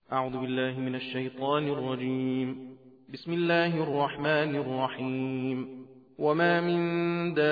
أعوذ بالله من الشيطان الرجيم. بسم الله الرحمن الرحيم. وما من دابة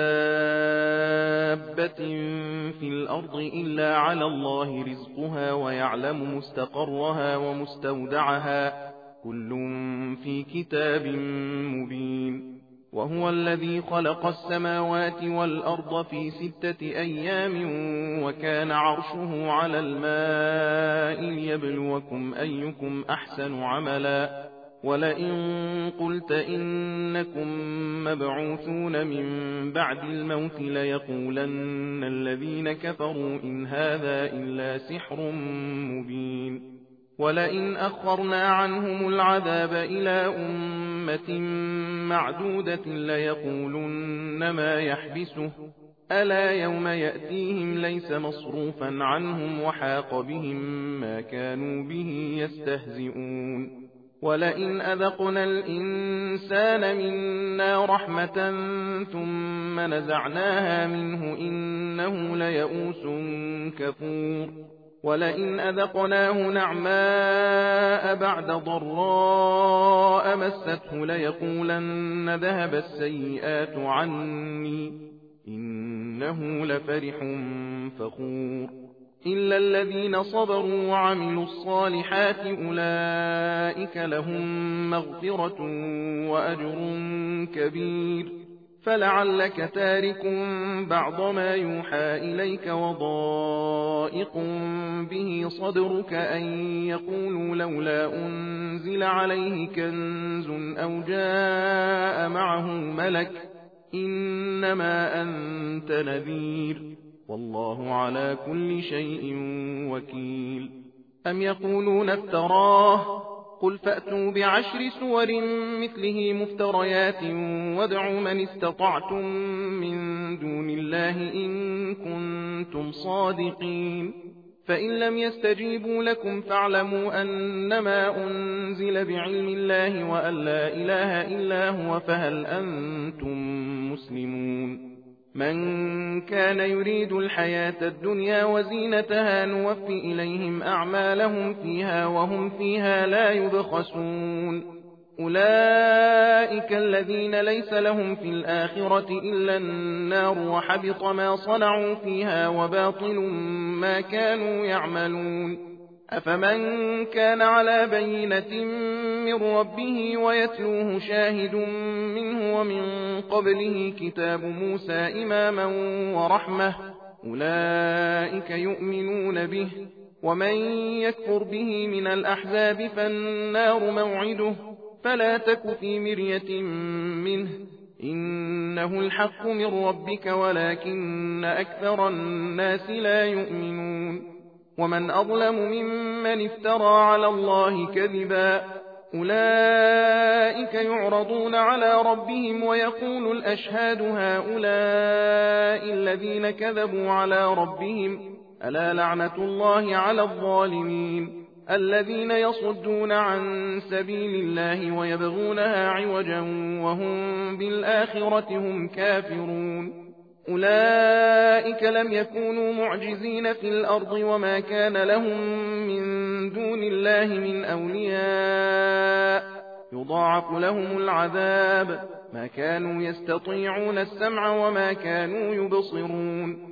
في الأرض إلا على الله رزقها ويعلم مستقرها ومستودعها كل في كتاب مبين. وهو الذي خلق السماوات والأرض في 6 أيام وكان عرشه على الماء ليبلوكم أيكم أحسن عملا ولئن قلت إنكم مبعوثون من بعد الموت ليقولن الذين كفروا إن هذا إلا سحر مبين. ولئن أخرنا عنهم العذاب إلى أمة معدودة ليقولن ما يحبسه ألا يوم يأتيهم ليس مصروفا عنهم وحاق بهم ما كانوا به يستهزئون. ولئن أذقنا الإنسان منا رحمة ثم نزعناها منه إنه ليئوس كفور. ولئن أذقناه نعماء بعد ضراء مسته ليقولن ذهب السيئات عني إنه لفرح فخور. إلا الذين صبروا وعملوا الصالحات أولئك لهم مغفرة وأجر كبير. فلعلك تارك بعض ما يوحى إليك وضائق به صدرك أن يقولوا لولا أنزل عليه كنز أو جاء معه ملك إنما أنت نذير والله على كل شيء وكيل. أم يقولون افتراه قل فأتوا ب10 سور مثله مفتريات وادعوا من استطعتم من دون الله إن كنتم صادقين. فإن لم يستجيبوا لكم فاعلموا أنما أنزل بعلم الله وأن لا إله إلا هو فهل أنتم مسلمون. من كان يريد الحياة الدنيا وزينتها نوفي إليهم أعمالهم فيها وهم فيها لا يبخسون. أولئك الذين ليس لهم في الآخرة إلا النار وحبط ما صنعوا فيها وباطل ما كانوا يعملون. أفمن كان على بينة من ربه ويتلوه شاهد منه ومن قبله كتاب موسى إماما ورحمة أولئك يؤمنون به. ومن يكفر به من الأحزاب فالنار موعده فلا تك في مرية منه إنه الحق من ربك ولكن أكثر الناس لا يؤمنون. ومن أظلم ممن افترى على الله كذبا أولئك يعرضون على ربهم ويقول الأشهاد هؤلاء الذين كذبوا على ربهم ألا لعنة الله على الظالمين الذين يصدون عن سبيل الله ويبغونها عوجا وهم بالآخرة هم كافرون. أولئك لم يكونوا معجزين في الأرض وما كان لهم من دون الله من أولياء يضاعف لهم العذاب ما كانوا يستطيعون السمع وما كانوا يبصرون.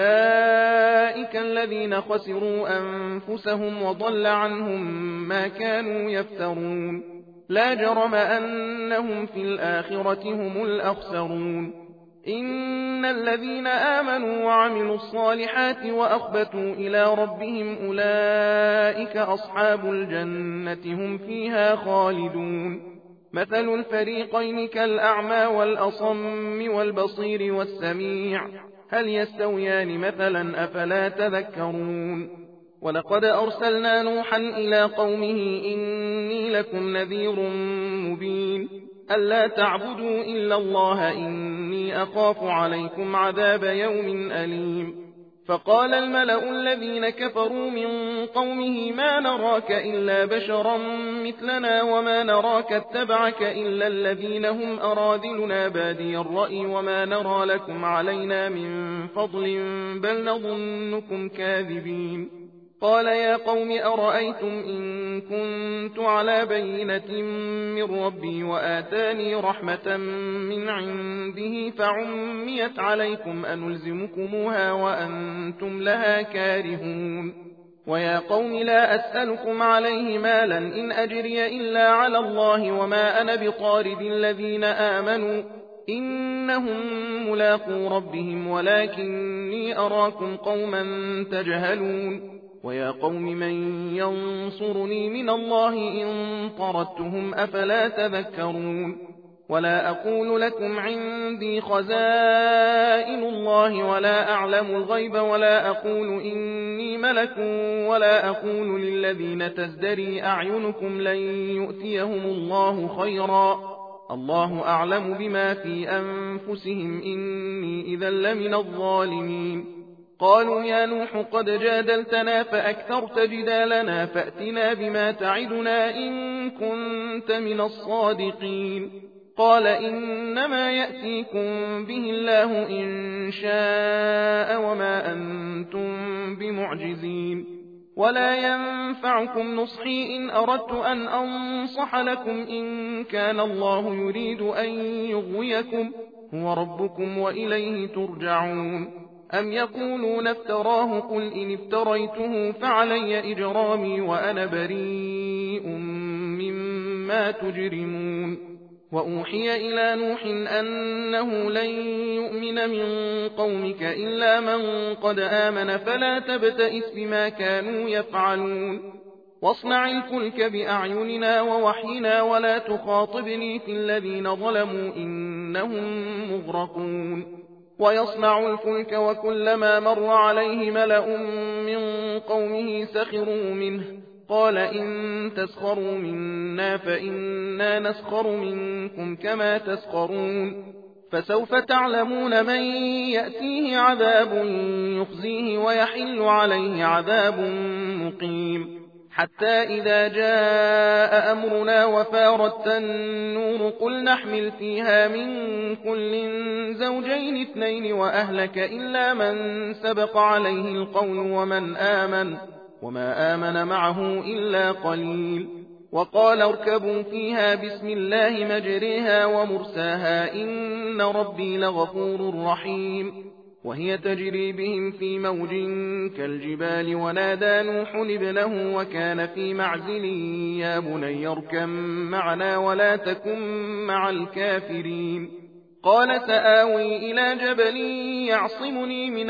أولئك الذين خسروا أنفسهم وضل عنهم ما كانوا يفترون. لا جرم أنهم في الآخرة هم الأخسرون. إن الذين آمنوا وعملوا الصالحات وأخبتوا إلى ربهم أولئك أصحاب الجنة هم فيها خالدون. مثل الفريقين كالأعمى والأصم والبصير والسميع هل يستويان مثلا أفلا تذكرون. ولقد أرسلنا نوحا إلى قومه إني لكم نذير مبين ألا تعبدوا إلا الله إني أخاف عليكم عذاب يوم أليم. فقال الملأ الذين كفروا من قومه ما نراك إلا بشرا مثلنا وما نراك اتبعك إلا الذين هم أراذلنا بادي الرأي وما نرى لكم علينا من فضل بل نظنكم كاذبين. قال يا قوم أرأيتم إن كنت على بينة من ربي وآتاني رحمة من عنده فعميت عليكم أنلزمكموها وأنتم لها كارهون ويا قوم لا أسألكم عليه مالا إن أجري إلا على الله وما أنا بطارد الذين آمنوا إنهم ملاقو ربهم ولكني أراكم قوما تجهلون ويا قوم من ينصرني من الله إن طردتهم أفلا تذكرون ولا أقول لكم عندي خزائن الله ولا أعلم الغيب ولا أقول إني ملك ولا أقول للذين تزدري أعينكم لن يؤتيهم الله خيرا الله أعلم بما في أنفسهم إني إذا لمن الظالمين قالوا يا نوح قد جادلتنا فأكثرت جدالنا فأتنا بما تعدنا إن كنت من الصادقين قال إنما يأتيكم به الله إن شاء وما أنتم بمعجزين ولا ينفعكم نصحي إن أردت أن أنصح لكم إن كان الله يريد أن يغويكم هو ربكم وإليه ترجعون أم يقولون افتراه قل إن افتريته فعلي إجرامي وأنا بريء مما تجرمون وأوحي إلى نوح أنه لن يؤمن من قومك إلا من قد آمن فلا تبتئس بما كانوا يفعلون واصنع الفلك بأعيننا ووحينا ولا تخاطبني في الذين ظلموا إنهم مغرقون ويصنع الفلك وكلما مر عليه ملأ من قومه سخروا منه قال إن تسخروا منا فإنا نسخر منكم كما تسخرون فسوف تعلمون من يأتيه عذاب يخزيه ويحل عليه عذاب مقيم حتى إذا جاء أمرنا وفارت النور قل نحمل فيها من كل زوجين اثنين وأهلك إلا من سبق عليه القول وما آمن معه إلا قليل وقال اركبوا فيها بسم الله مجريها ومرساها إن ربي لغفور رحيم وهي تجري بهم في موج كالجبال ونادى نوح ابنه وكان في معزل يا بني اركب معنا ولا تكن مع الكافرين قال سآوي إلى جبل يعصمني من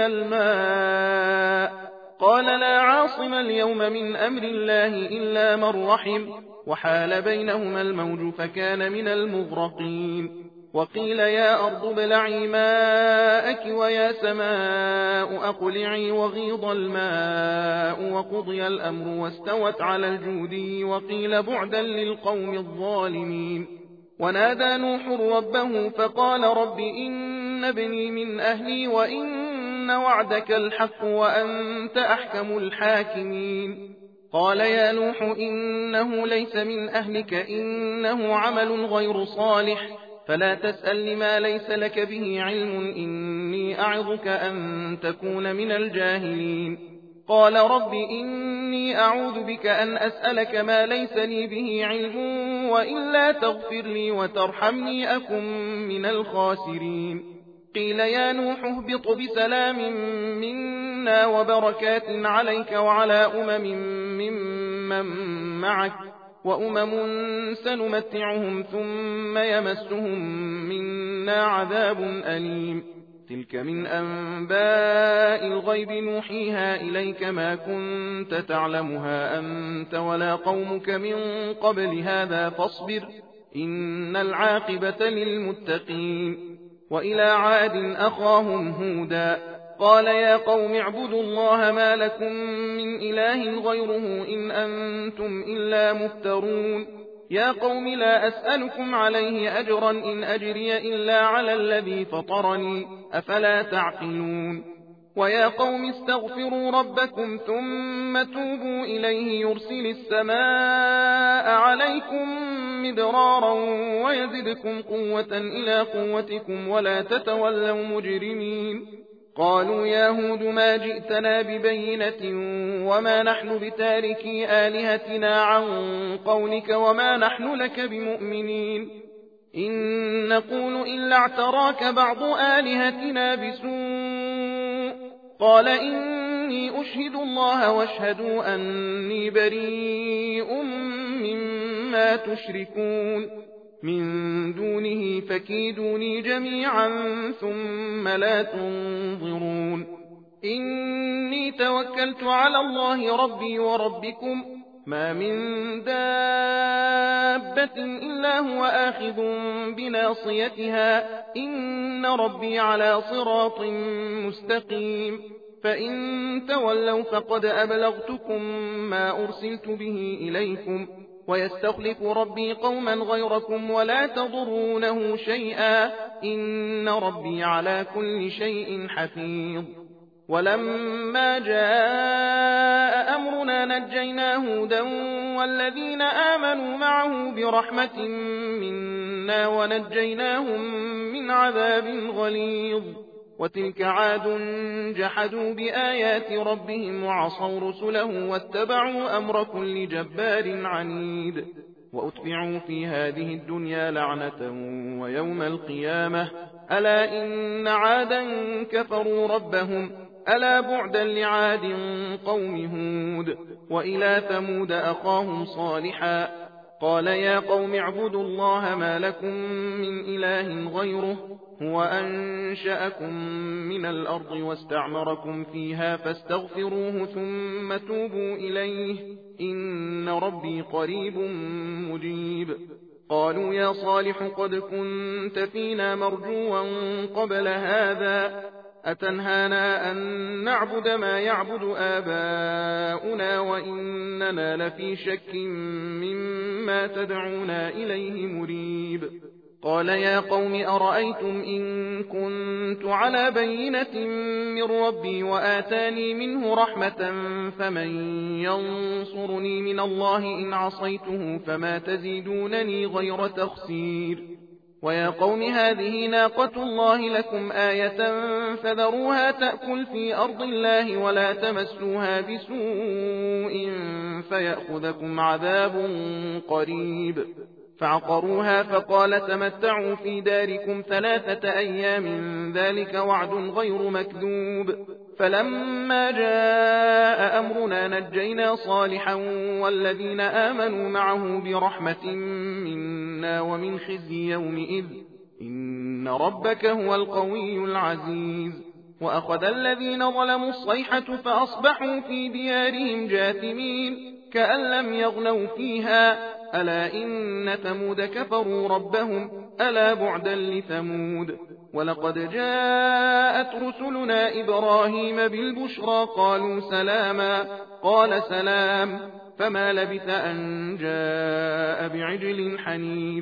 الماء قال لا عاصم اليوم من أمر الله إلا من رحم وحال بينهما الموج فكان من المغرقين وقيل يا أرض ابلعي ماءك ويا سماء أقلعي وغيض الماء وقضي الأمر واستوت على الجودي وقيل بعدا للقوم الظالمين ونادى نوح ربه فقال رب إن ابني من أهلي وإن وعدك الحق وأنت أحكم الحاكمين قال يا نوح إنه ليس من أهلك إنه عمل غير صالح فلا تسأل لما ليس لك به علم إني أعظك أن تكون من الجاهلين قال رب إني أعوذ بك أن أسألك ما ليس لي به علم وإلا تغفر لي وترحمني أكن من الخاسرين قيل يا نوح اهبط بسلام منا وبركات عليك وعلى ممن معك وأمم سنمتعهم ثم يمسهم منا عذاب أليم تلك من أنباء الغيب نوحيها إليك ما كنت تعلمها أنت ولا قومك من قبل هذا فاصبر إن العاقبة للمتقين وإلى عاد أخاهم هودا قال يا قوم اعبدوا الله ما لكم من إله غيره إن أنتم إلا مفترون يا قوم لا أسألكم عليه أجرا إن أجري إلا على الذي فطرني أفلا تعقلون ويا قوم استغفروا ربكم ثم توبوا إليه يرسل السماء عليكم مدرارا ويزدكم قوة إلى قوتكم ولا تتولوا مجرمين قالوا يا هود ما جئتنا ببينة وما نحن بتاركي آلهتنا عن قولك وما نحن لك بمؤمنين إن نقول إلا اعتراك بعض آلهتنا بسوء قال إني أشهد الله واشهدوا أني بريء مما تشركون من دونه فكيدوني جميعا ثم لا تنظرون إني توكلت على الله ربي وربكم ما من دابة إلا هو آخذ بناصيتها إن ربي على صراط مستقيم فإن تولوا فقد أبلغتكم ما أرسلت به إليكم ويستخلف ربي قوما غيركم ولا تضرونه شيئا إن ربي على كل شيء حفيظ ولما جاء أمرنا نجينا هودا والذين آمنوا معه برحمة منا ونجيناهم من عذاب غليظ وتلك عاد جحدوا بآيات ربهم وعصوا رسله واتبعوا أمر كل جبار عنيد وأتبعوا في هذه الدنيا لعنة ويوم القيامة ألا إن عادا كفروا ربهم ألا بعدا لعاد قوم هود وإلى ثمود أخاهم صالحا قال يا قوم اعبدوا الله ما لكم من إله غيره هو أنشأكم من الأرض واستعمركم فيها فاستغفروه ثم توبوا إليه إن ربي قريب مجيب قالوا يا صالح قد كنت فينا مرجوا قبل هذا أتنهانا أن نعبد ما يعبد آباؤنا وإننا لفي شك مما تدعونا إليه مريب قال يا قوم أرأيتم إن كنت على بينة من ربي وآتاني منه رحمة فمن ينصرني من الله إن عصيته فما تزيدونني غير تخسير ويا قوم هذه ناقة الله لكم آية فذروها تأكل في أرض الله ولا تمسوها بسوء فيأخذكم عذاب قريب فعقروها فقال تمتعوا في داركم 3 أيام ذلك وعد غير مكذوب فلما جاء أمرنا نجينا صالحا والذين آمنوا معه برحمة منا ومن خزي يومئذ إن ربك هو القوي العزيز وأخذ الذين ظلموا الصيحة فأصبحوا في ديارهم جاثمين كأن لم يغنوا فيها ألا إن ثمود كفروا ربهم ألا بعدا لثمود ولقد جاءت رسلنا إبراهيم بالبشرى قالوا سلاما قال سلام فما لبث أن جاء بعجل حنيذ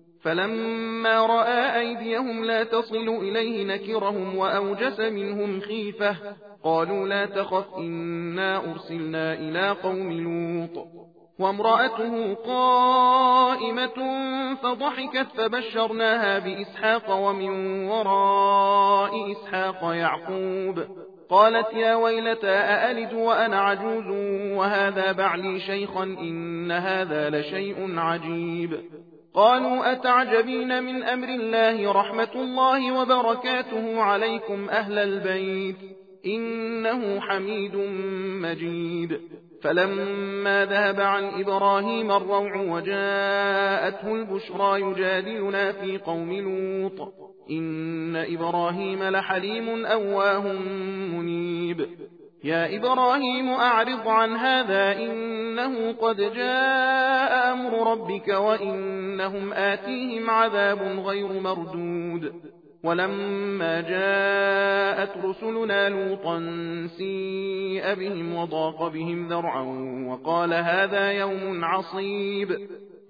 فلما رأى أيديهم لا تصل إليه نكرهم وأوجس منهم خيفة قالوا لا تخف إنا أرسلنا إلى قوم لوط وامرأته قائمة فضحكت فبشرناها بإسحاق ومن وراء إسحاق يعقوب قالت يا ويلتى أألد وأنا عجوز وهذا بعلي شيخا إن هذا لشيء عجيب قالوا أتعجبين من أمر الله رحمة الله وبركاته عليكم أهل البيت إنه حميد مجيد فلما ذهب عن إبراهيم الروع وجاءته البشرى يجادلنا في قوم لوط إن إبراهيم لحليم أواه منيب يا إبراهيم أعرض عن هذا إنه قد جاء أمر ربك وإنهم آتيهم عذاب غير مردود ولما جاءت رسلنا لوطا سيء بهم وضاق بهم ذرعا وقال هذا يوم عصيب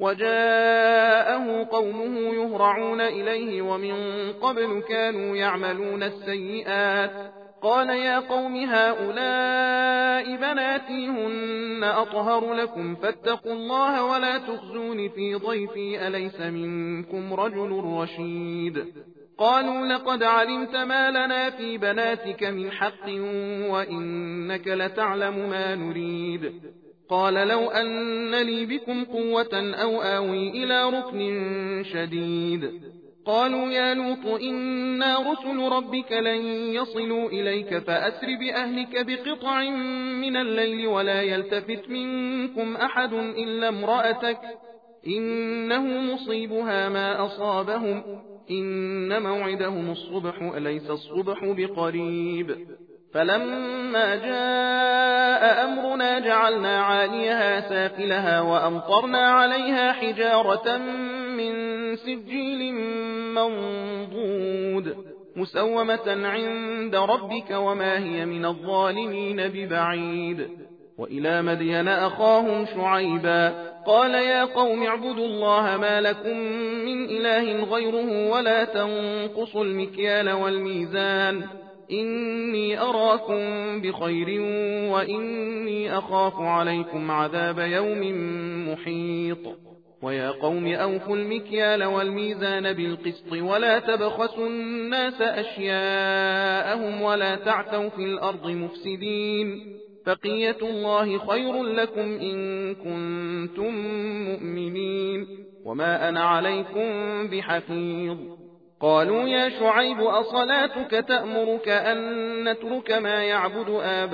وجاءه قومه يهرعون إليه ومن قبل كانوا يعملون السيئات قال يا قوم هؤلاء بناتي هن أطهر لكم فاتقوا الله ولا تخزون في ضيفي أليس منكم رجل رشيد قالوا لقد علمت ما لنا في بناتك من حق وإنك لتعلم ما نريد. قال لو أن لي بكم قوة أو آوي إلى ركن شديد. قالوا يا لوط إنا رسل ربك لن يصلوا إليك فأسر بأهلك بقطع من الليل ولا يلتفت منكم أحد إلا امرأتك إنه مصيبها ما أصابهم إن موعدهم الصبح أليس الصبح بقريب. فلما جاء أمرنا جعلنا عاليها سافلها وأمطرنا عليها حجارة من سجيل منضود مسومة عند ربك وما هي من الظالمين ببعيد. وإلى مدين أخاهم شعيبا قال يا قوم اعبدوا الله ما لكم من إله غيره ولا تنقصوا المكيال والميزان إني أراكم بخير وإني أخاف عليكم عذاب يوم محيط. ويا قوم أوفوا المكيال والميزان بالقسط ولا تبخسوا الناس أشياءهم ولا تعثوا في الأرض مفسدين بقية الله خير لكم إن كنتم مؤمنين وما أنا عليكم بحفيظ. قالوا يا شعيب أصلاتك تأمرك أن نترك ما يعبد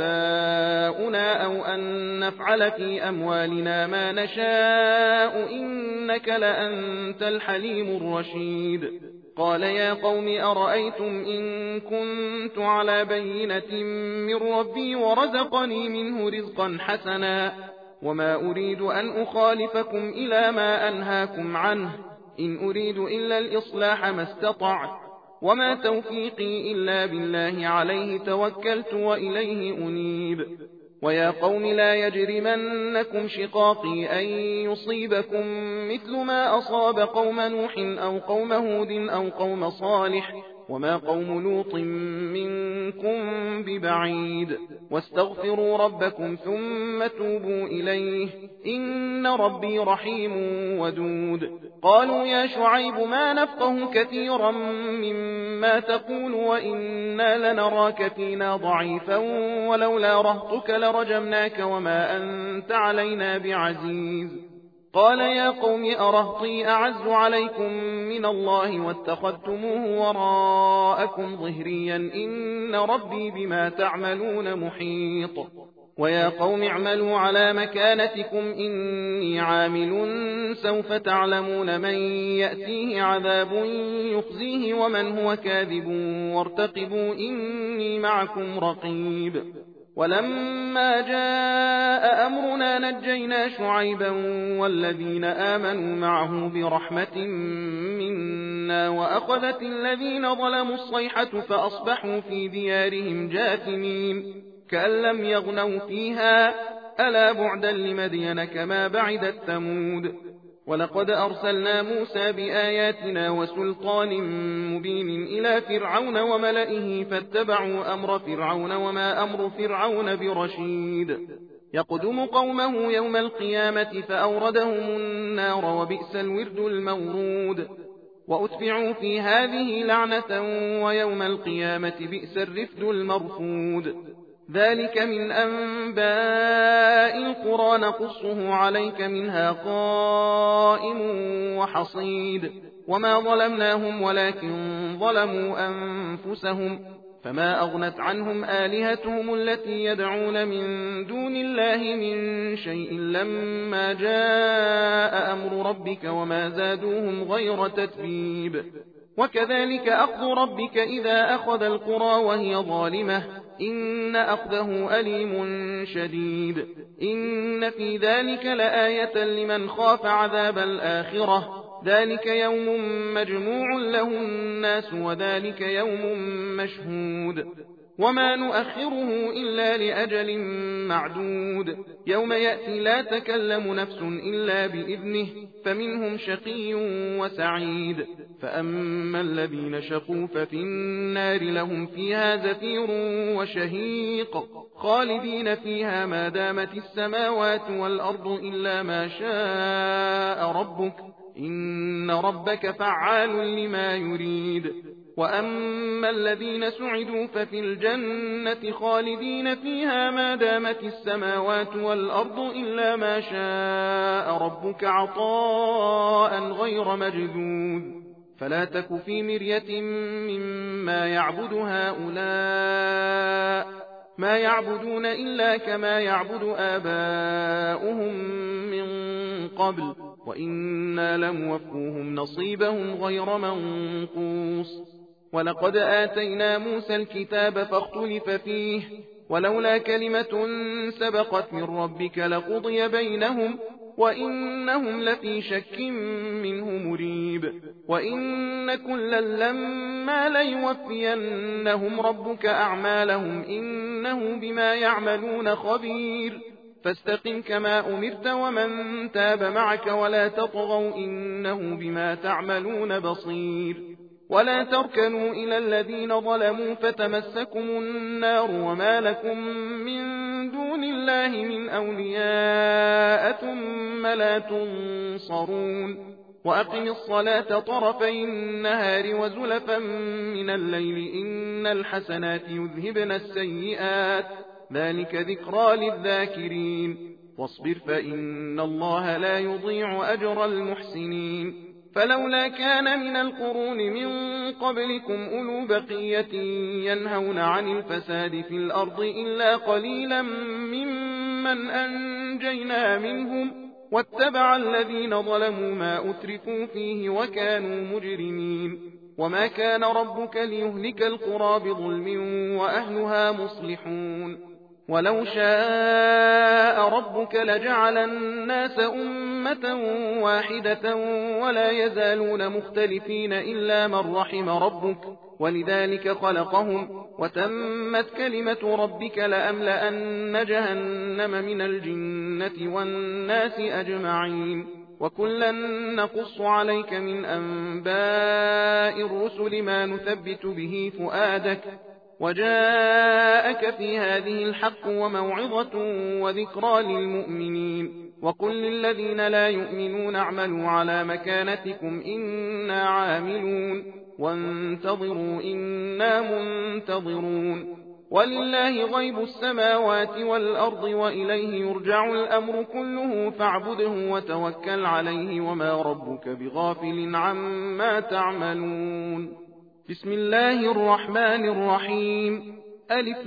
آباؤنا أو أن نفعل في أموالنا ما نشاء إنك لأنت الحليم الرشيد. قال يا قوم أرأيتم إن كنت على بينة من ربي ورزقني منه رزقا حسنا وما أريد أن أخالفكم إلى ما أنهاكم عنه إن أريد إلا الإصلاح ما استطعت وما توفيقي إلا بالله عليه توكلت وإليه أنيب. ويا قوم لا يجرمنكم شقاقي أن يصيبكم مثل ما أصاب قوم نوح أو قوم هود أو قوم صالح وما قوم لوط منكم ببعيد. واستغفروا ربكم ثم توبوا إليه إن ربي رحيم ودود. قالوا يا شعيب ما نفقه كثيرا مما تقول وإنا لنراك فينا ضعيفا ولولا رهطك لرجمناك وما أنت علينا بعزيز. قال يا قوم أرهطي أعز عليكم من الله واتخذتموه وراءكم ظهريا إن ربي بما تعملون محيط. ويا قوم اعملوا على مكانتكم إني عامل سوف تعلمون من يأتيه عذاب يخزيه ومن هو كاذب وارتقبوا إني معكم رقيب. ولما جاء أمرنا نجينا شعيبا والذين آمنوا معه برحمة منا وأخذت الذين ظلموا الصيحة فأصبحوا في ديارهم جاثمين كأن لم يغنوا فيها ألا بعدا لمدين كما بعدت ثمود. ولقد أرسلنا موسى بآياتنا وسلطان مبين إلى فرعون وملئه فاتبعوا أمر فرعون وما أمر فرعون برشيد. يقدم قومه يوم القيامة فأوردهم النار وبئس الورد المورود. وأتبعوا في هذه لعنة ويوم القيامة بئس الرفد المرفود. ذلك من أنباء القرى نقصه عليك منها قائم وحصيد. وما ظلمناهم ولكن ظلموا أنفسهم فما أغنت عنهم آلهتهم التي يدعون من دون الله من شيء لما جاء أمر ربك وما زادوهم غير تتبيب. وكذلك أخذ ربك إذا أخذ القرى وهي ظالمة إن أخذه أليم شديد. إن في ذلك لآية لمن خاف عذاب الآخرة ذلك يوم مجموع له الناس وذلك يوم مشهود. وما نؤخره إلا لأجل معدود يوم يأتي لا تكلم نفس إلا بإذنه فمنهم شقي وسعيد. فأما الذين شقوا ففي النار لهم فيها زفير وشهيق خالدين فيها ما دامت السماوات والأرض إلا ما شاء ربك إن ربك فعال لما يريد. وأما الذين سعدوا ففي الجنة خالدين فيها ما دامت السماوات والأرض إلا ما شاء ربك عطاء غير مجذوذ فلا تك في مرية مما يعبد هؤلاء ما يعبدون إلا كما يعبد آباؤهم من قبل وإنا لموفوهم نصيبهم غير منقوص ولقد آتينا موسى الكتاب فاختلف فيه ولولا كلمة سبقت من ربك لقضي بينهم وإنهم لفي شك منه مريب وإن كلا لما ليوفينهم ربك أعمالهم إنه بما يعملون خبير فاستقم كما أمرت ومن تاب معك ولا تطغوا إنه بما تعملون بصير ولا تركنوا إلى الذين ظلموا فتمسكم النار وما لكم من دون الله من أولياء ثم لا تنصرون وأقم الصلاة طرفي النهار وزلفا من الليل إن الحسنات يذهبن السيئات ذلك ذكرى للذاكرين واصبر فإن الله لا يضيع أجر المحسنين فلولا كان من القرون من قبلكم أولو بقية ينهون عن الفساد في الأرض إلا قليلا ممن أنجينا منهم واتبع الذين ظلموا ما أترفوا فيه وكانوا مجرمين وما كان ربك ليهلك القرى بظلم وأهلها مصلحون ولو شاء ربك لجعل الناس أمة واحدة ولا يزالون مختلفين إلا من رحم ربك ولذلك خلقهم وتمت كلمة ربك لأملأن جهنم من الجنة والناس أجمعين وكلا نقص عليك من أنباء الرسل ما نثبت به فؤادك وجاءك في هذه الحق وموعظة وذكرى للمؤمنين وقل للذين لا يؤمنون اعملوا على مكانتكم إنا عاملون وانتظروا إنا منتظرون ولله غيب السماوات والأرض وإليه يرجع الأمر كله فاعبده وتوكل عليه وما ربك بغافل عما تعملون بسم الله الرحمن الرحيم ألف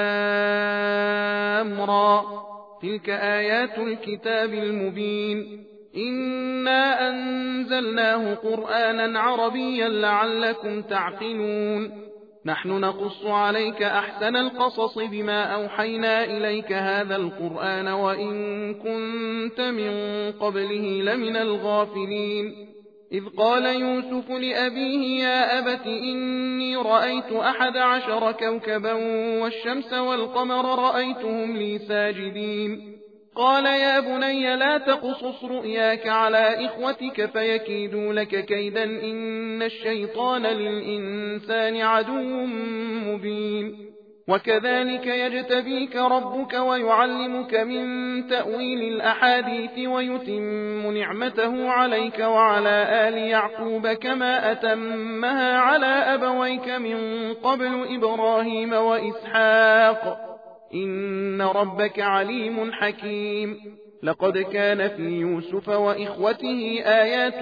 لام را تلك آيات الكتاب المبين إنا أنزلناه قرآنا عربيا لعلكم تعقلون نحن نقص عليك أحسن القصص بما أوحينا إليك هذا القرآن وإن كنت من قبله لمن الغافلين إذ قال يوسف لأبيه يا أبت إني رأيت 11 كوكبا والشمس والقمر رأيتهم لي ساجدين قال يا بني لا تقصص رؤياك على إخوتك فيكيدوا لك كيدا إن الشيطان للإنسان عدو مبين وكذلك يجتبيك ربك ويعلمك من تأويل الأحاديث ويتم نعمته عليك وعلى آل يعقوب كما أتمها على أبويك من قبل إبراهيم وإسحاق إن ربك عليم حكيم لقد كان في يوسف وإخوته آيات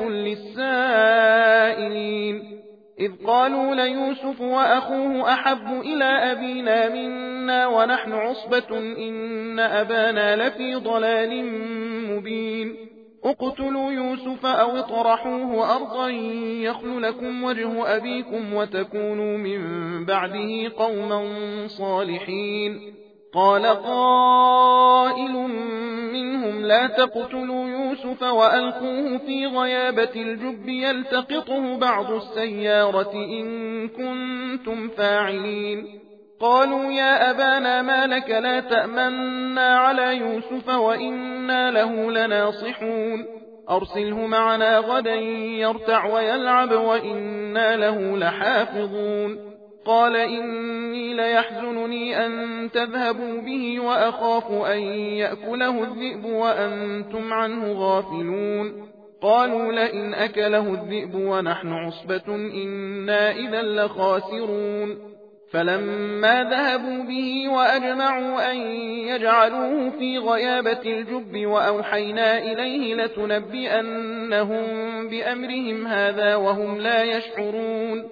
للسائلين إذ قالوا ليوسف وأخوه أحب إلى أبينا منا ونحن عصبة إن أبانا لفي ضلال مبين اقتلوا يوسف أو اطرحوه أرضا يخل لكم وجه أبيكم وتكونوا من بعده قوما صالحين قال قائل منهم لا تقتلوا يوسف وألقوه في غيابة الجب يلتقطه بعض السيارة إن كنتم فاعلين قالوا يا أبانا ما لك لا تأمنا على يوسف وإنا له لناصحون أرسله معنا غدا يرتع ويلعب وإنا له لحافظون قال إني ليحزنني أن تذهبوا به وأخاف أن يأكله الذئب وأنتم عنه غافلون قالوا لئن أكله الذئب ونحن عصبة إنا إذا لخاسرون فلما ذهبوا به وأجمعوا أن يجعلوه في غيابة الجب وأوحينا إليه لتنبئنهم بأمرهم هذا وهم لا يشعرون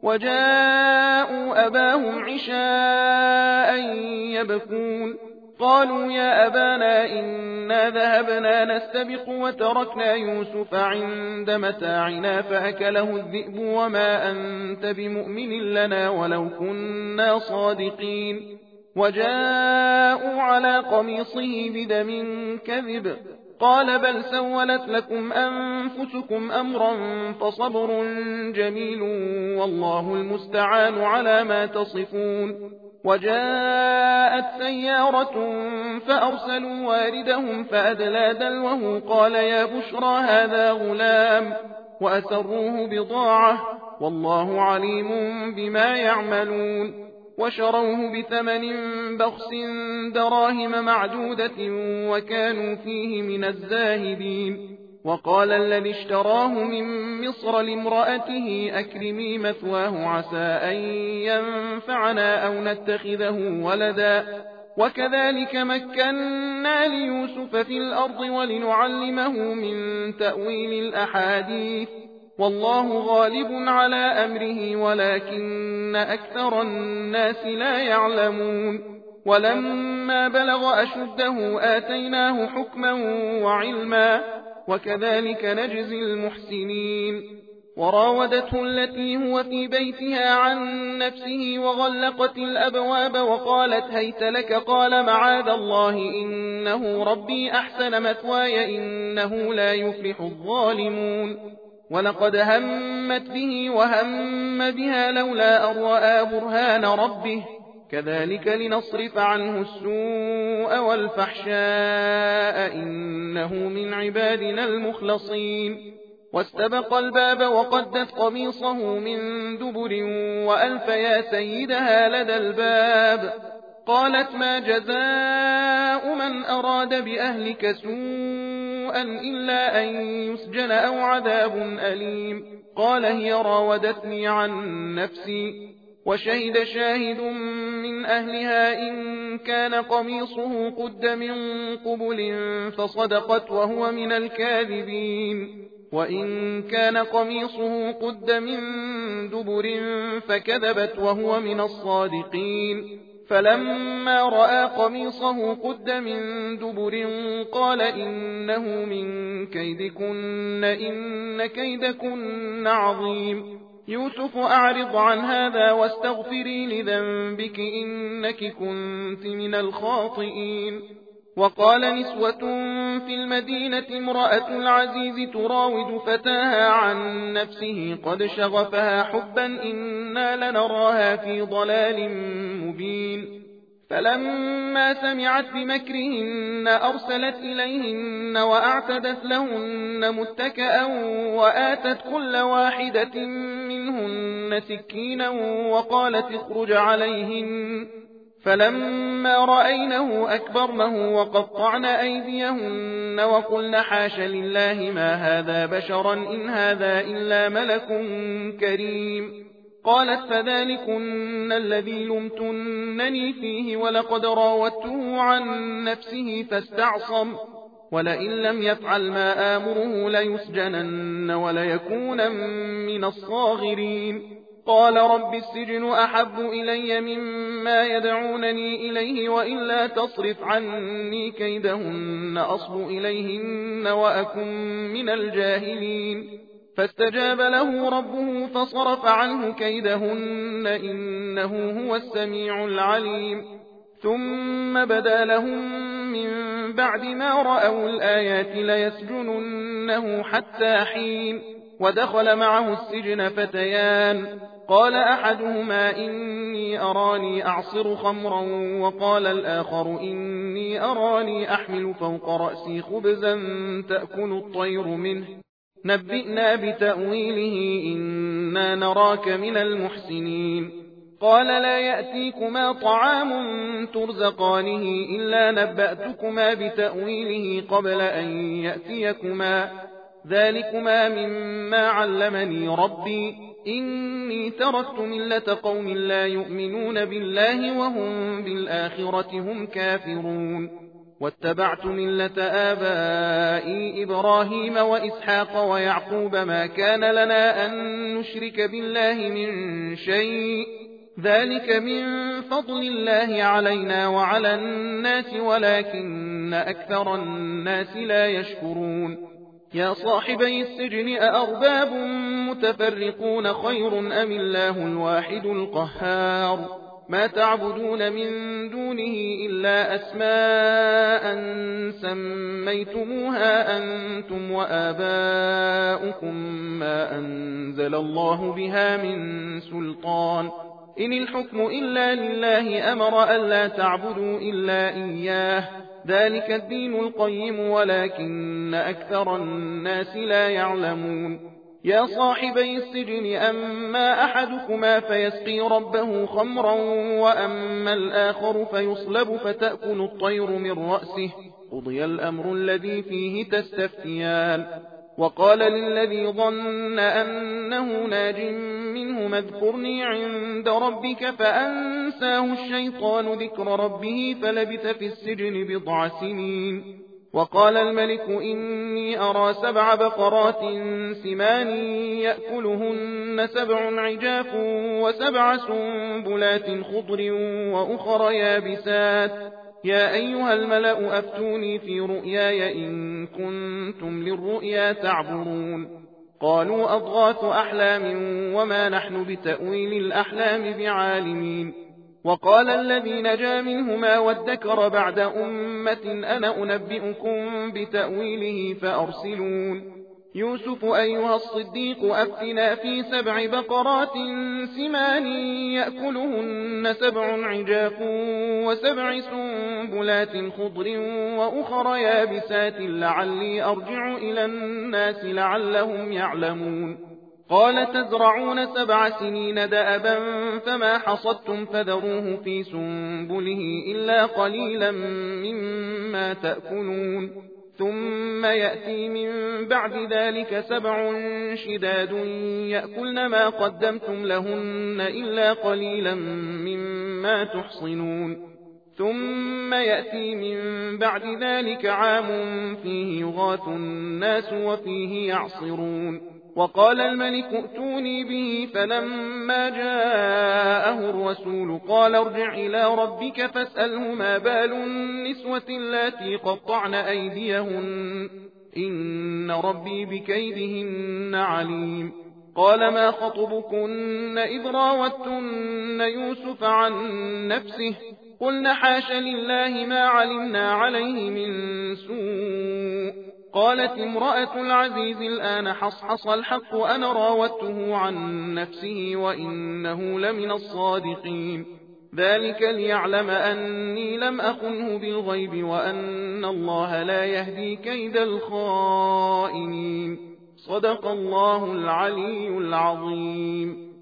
وجاءوا أباهم عشاء يبكون قالوا يا أبانا إنا ذهبنا نستبق وتركنا يوسف عند متاعنا فأكله الذئب وما أنت بمؤمن لنا ولو كنا صادقين وجاءوا على قميصه بدم كذب قال بل سولت لكم أنفسكم أمرا فصبر جميل والله المستعان على ما تصفون وجاءت سيارة فأرسلوا واردهم فأدلى دلوه قال يا بشرى هذا غلام وأسروه بضاعة والله عليم بما يعملون وشروه بثمن بخس دراهم معدودة وكانوا فيه من الزاهدين وقال الذي اشتراه من مصر لامرأته أكرمي مثواه عسى أن ينفعنا أو نتخذه ولدا وكذلك مكنا ليوسف في الأرض ولنعلمه من تأويل الأحاديث والله غالب على أمره ولكن أكثر الناس لا يعلمون ولما بلغ أشده آتيناه حكما وعلما وكذلك نجزي المحسنين وراودته التي هو في بيتها عن نفسه وغلقت الأبواب وقالت هيت لك قال معاذ الله إنه ربي أحسن مثواي إنه لا يفلح الظالمون ولقد همت به وهم بها لولا أن رأى برهان ربه كذلك لنصرف عنه السوء والفحشاء إنه من عبادنا المخلصين واستبق الباب وقدت قميصه من دبر وألف يا سيدها لدى الباب قالت ما جزاء من أراد بأهلك سوءا إلا أن يسجن أو عذاب أليم قال هي راودتني عن نفسي وشهد شاهد من أهلها إن كان قميصه قد من قبل فصدقت وهو من الكاذبين وإن كان قميصه قد من دبر فكذبت وهو من الصادقين فلما رأى قميصه قد من دبر قال إنه من كيدكن إن كيدكن عظيم يوسف أعرض عن هذا واستغفري لذنبك إنك كنت من الخاطئين وقال نسوة في المدينة امرأة العزيز تراود فتاها عن نفسه قد شغفها حبا إنا لنراها في ضلال مبين فلما سمعت بمكرهن أرسلت إليهن وأعتدت لهن متكئا وآتت كل واحدة منهن سكينا وقالت اخرج عليهن فلما رأينه أكبرنه وقطعن أيديهن وقلن حاش لله ما هذا بشرا إن هذا إلا ملك كريم قالت فذلكن الذي لمتنني فيه ولقد راودته عن نفسه فاستعصم ولئن لم يفعل ما آمره ليسجنن وليكون من الصاغرين قال رب السجن أحب إلي مما يدعونني إليه وإلا تصرف عني كيدهن أصب إليهن وأكن من الجاهلين فاستجاب له ربه فصرف عنه كيدهن إنه هو السميع العليم ثم بدا لهم من بعد ما رأوا الآيات ليسجننه حتى حين ودخل معه السجن فتيان قال أحدهما إني أراني أعصر خمرا وقال الآخر إني أراني أحمل فوق رأسي خبزا تأكل الطير منه نبئنا بتأويله إنا نراك من المحسنين قال لا يأتيكما طعام ترزقانه إلا نبأتكما بتأويله قبل أن يأتيكما ذلكما مما علمني ربي إني تركت ملة قوم لا يؤمنون بالله وهم بالآخرة هم كافرون واتبعت ملة آبائي إبراهيم وإسحاق ويعقوب ما كان لنا أن نشرك بالله من شيء ذلك من فضل الله علينا وعلى الناس ولكن أكثر الناس لا يشكرون يا صاحبي السجن أأرباب متفرقون خير أم الله الواحد القهار ما تعبدون من دونه إلا أسماء سميتموها أنتم وآباؤكم ما أنزل الله بها من سلطان إن الحكم إلا لله أمر ألا تعبدوا إلا إياه ذلك الدين القيم ولكن أكثر الناس لا يعلمون يا صاحبي السجن أما أحدكما فيسقي ربه خمرا وأما الآخر فيصلب فتأكل الطير من رأسه قضي الأمر الذي فيه تستفتيان وقال للذي ظن أنه ناج منه اذكرني عند ربك فأنساه الشيطان ذكر ربه فلبث في السجن بضع سنين وقال الملك إني أرى 7 بقرات سمان يأكلهن 7 عجاف و7 سنبلات خضر وأخر يابسات يا أيها الملأ أفتوني في رؤياي إن كنتم للرؤيا تعبرون قالوا أضغاث أحلام وما نحن بتأويل الأحلام بعالمين وقال الذي نجا منهما وادكر بعد أمة أنا أنبئكم بتأويله فأرسلون يوسف أيها الصديق أفتنا في 7 بقرات سمان يأكلهن 7 عجاف و7 سنبلات خضر وأخر يابسات لعلي أرجع إلى الناس لعلهم يعلمون قال تزرعون 7 سنين دأبا فما حصدتم فذروه في سنبله إلا قليلا مما تأكلون ثم يأتي من بعد ذلك 7 شداد يأكلن ما قدمتم لهن إلا قليلا مما تحصنون ثم يأتي من بعد ذلك عام فيه يغاث الناس وفيه يعصرون وقال الملك ائتوني به فلما جاءه الرسول قال ارجع إلى ربك فاسأله ما بال النسوة اللاتي قطعن أيديهن إن ربي بكيدهن عليم قال ما خطبكن إذ راوتن يوسف عن نفسه قلن حاش لله ما علمنا عليه من سوء قالت امرأة العزيز الآن حصحص الحق أنا راودته عن نفسه وإنه لمن الصادقين ذلك ليعلم أني لم أخنه بالغيب وأن الله لا يهدي كيد الخائنين صدق الله العلي العظيم.